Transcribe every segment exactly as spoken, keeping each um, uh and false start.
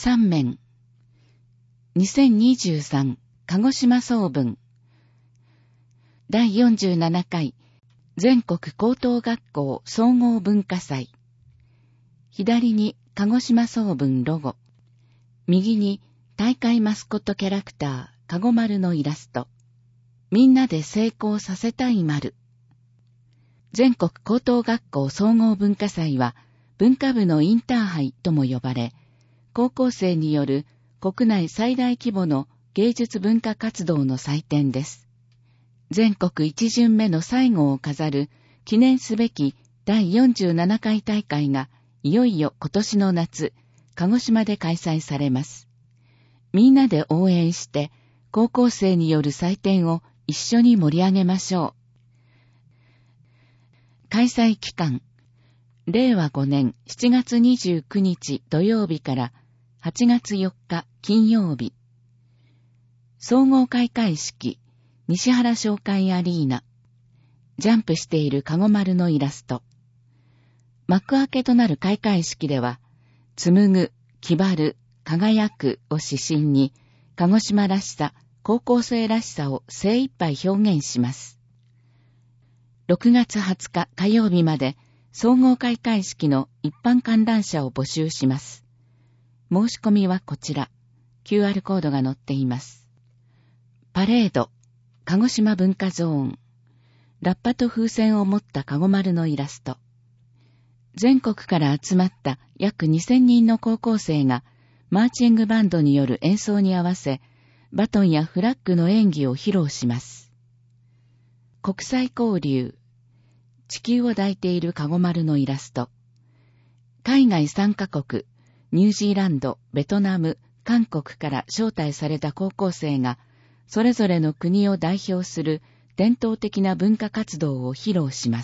三面。にせんにじゅうさん鹿児島総文。だいよんじゅうななかい全国高等学校総合文化祭。左に鹿児島総文ロゴ。右に大会マスコットキャラクターかご丸のイラスト。みんなで成功させたい丸。全国高等学校総合文化祭は文化部のインターハイとも呼ばれ、高校生による国内最大規模の芸術文化活動の祭典です。全国一巡目の最後を飾る記念すべきだいよんじゅうななかい大会がいよいよ今年の夏、鹿児島で開催されます。みんなで応援して高校生による祭典を一緒に盛り上げましょう。開催期間、れいわごねんしちがつにじゅうくにち土曜日からはちがつよっか金曜日。総合開会式、西原商会アリーナ。ジャンプしているかご丸のイラスト。幕開けとなる開会式では、紡ぐ、気張る、輝くを指針に、鹿児島らしさ、高校生らしさを精一杯表現します。ろくがつはつか火曜日まで、総合開会式の一般観覧者を募集します。申し込みはこちら。キューアール コードが載っています。パレード、鹿児島文化ゾーン。ラッパと風船を持ったかご丸のイラスト。全国から集まった約にせんにんの高校生がマーチングバンドによる演奏に合わせ、バトンやフラッグの演技を披露します。国際交流。地球を抱いているかご丸のイラスト。海外さんかこく、ニュージーランド、ベトナム、韓国から招待された高校生が、それぞれの国を代表する伝統的な文化活動を披露します。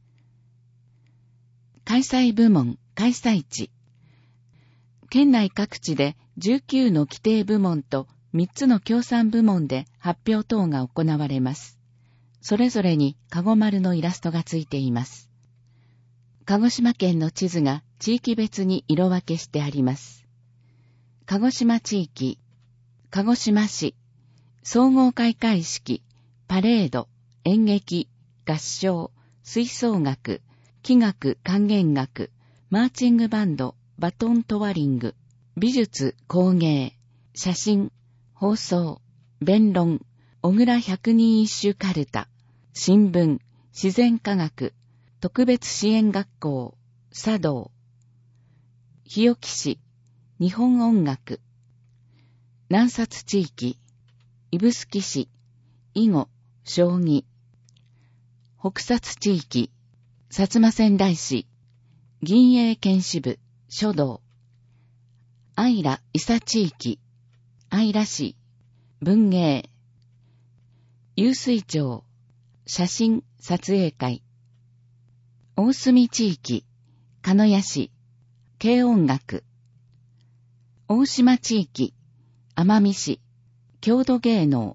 開催部門、開催地。県内各地でじゅうきゅうの規定部門とみっつの協賛部門で発表等が行われます。それぞれにかご丸のイラストがついています。鹿児島県の地図が地域別に色分けしてあります。鹿児島地域、鹿児島市、総合開会式、パレード、演劇、合唱、吹奏楽、器楽管弦楽、マーチングバンド、バトントワリング、美術工芸、写真、放送、弁論、小倉百人一首カルタ、新聞、自然科学、特別支援学校、茶道、日置市、日本音楽、南薩地域、指宿市、囲碁、将棋、北薩地域、薩摩川内市、銀英県支部、書道、愛良伊佐地域、愛良市、文芸、湧水町、写真撮影会、大隅地域、鹿屋市、軽音楽、大島地域、奄美市、郷土芸能。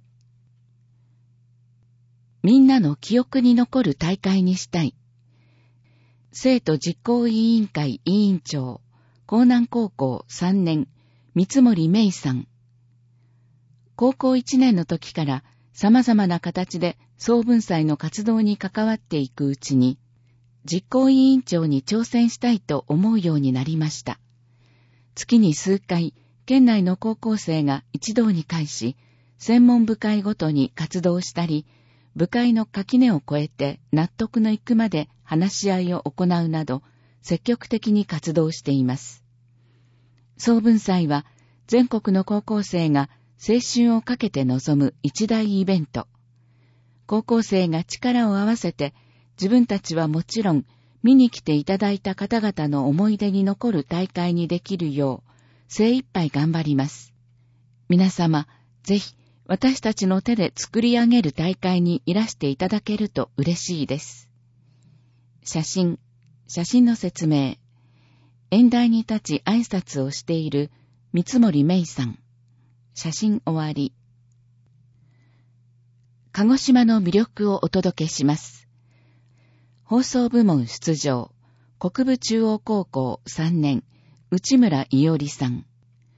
みんなの記憶に残る大会にしたい。生徒実行委員会委員長、江南高校さんねん、三森芽衣さん。高校いちねんの時から様々な形で総文祭の活動に関わっていくうちに、実行委員長に挑戦したいと思うようになりました。月に数回、県内の高校生が一堂に会し、専門部会ごとに活動したり、部会の垣根を越えて納得のいくまで話し合いを行うなど、積極的に活動しています。総文祭は、全国の高校生が青春をかけて臨む一大イベント。高校生が力を合わせて、自分たちはもちろん、見に来ていただいた方々の思い出に残る大会にできるよう、精一杯頑張ります。皆様、ぜひ、私たちの手で作り上げる大会にいらしていただけると嬉しいです。写真、写真の説明。演台に立ち挨拶をしている三森芽衣さん。写真終わり。鹿児島の魅力をお届けします。放送部門出場、国分中央高校さんねん、内村伊織さん。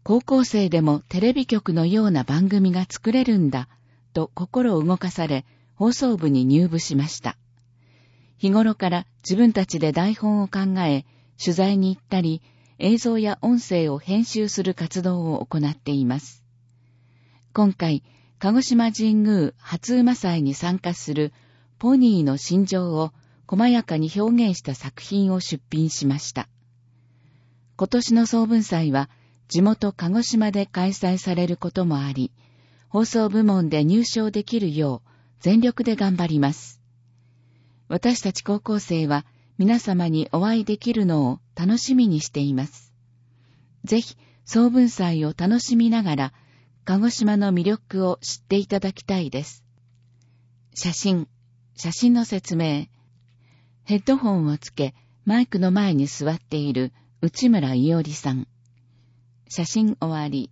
高校生でもテレビ局のような番組が作れるんだ、と心を動かされ、放送部に入部しました。日頃から自分たちで台本を考え、取材に行ったり、映像や音声を編集する活動を行っています。今回、鹿児島神宮初馬祭に参加するポニーの心情を細やかに表現した作品を出品しました。今年の総文祭は地元鹿児島で開催されることもあり、放送部門で入賞できるよう全力で頑張ります。私たち高校生は皆様にお会いできるのを楽しみにしています。ぜひ総文祭を楽しみながら鹿児島の魅力を知っていただきたいです。写真、写真の説明。ヘッドホンをつけマイクの前に座っている内村伊織さん。写真終わり。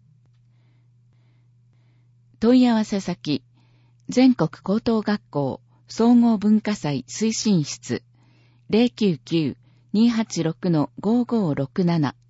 問い合わせ先、全国高等学校総合文化祭推進室 ゼロきゅうきゅう にーはちろく ごーごーろくなな